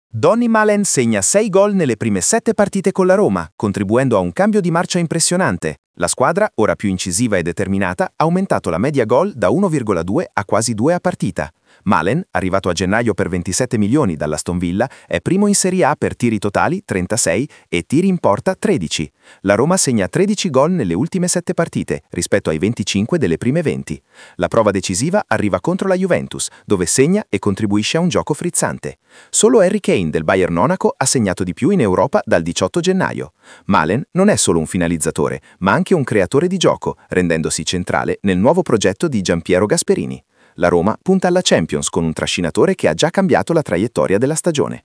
Donny Malen segna 6 gol nelle prime 7 partite con la Roma, contribuendo a un cambio di marcia impressionante. La squadra, ora più incisiva e determinata, ha aumentato la media gol da 1,2 a quasi 2 a partita. Malen, arrivato a gennaio per 27 milioni dall'Aston Villa, è primo in Serie A per tiri totali 36 e tiri in porta 13. La Roma segna 13 gol nelle ultime 7 partite, rispetto ai 25 delle prime 20. La prova decisiva arriva contro la Juventus, dove segna e contribuisce a un gioco frizzante. Solo Harry Kane del Bayern Monaco ha segnato di più in Europa dal 18 gennaio. Malen non è solo un finalizzatore, ma anche un creatore di gioco, rendendosi centrale nel nuovo progetto di Giampiero Gasperini. La Roma punta alla Champions con un trascinatore che ha già cambiato la traiettoria della stagione.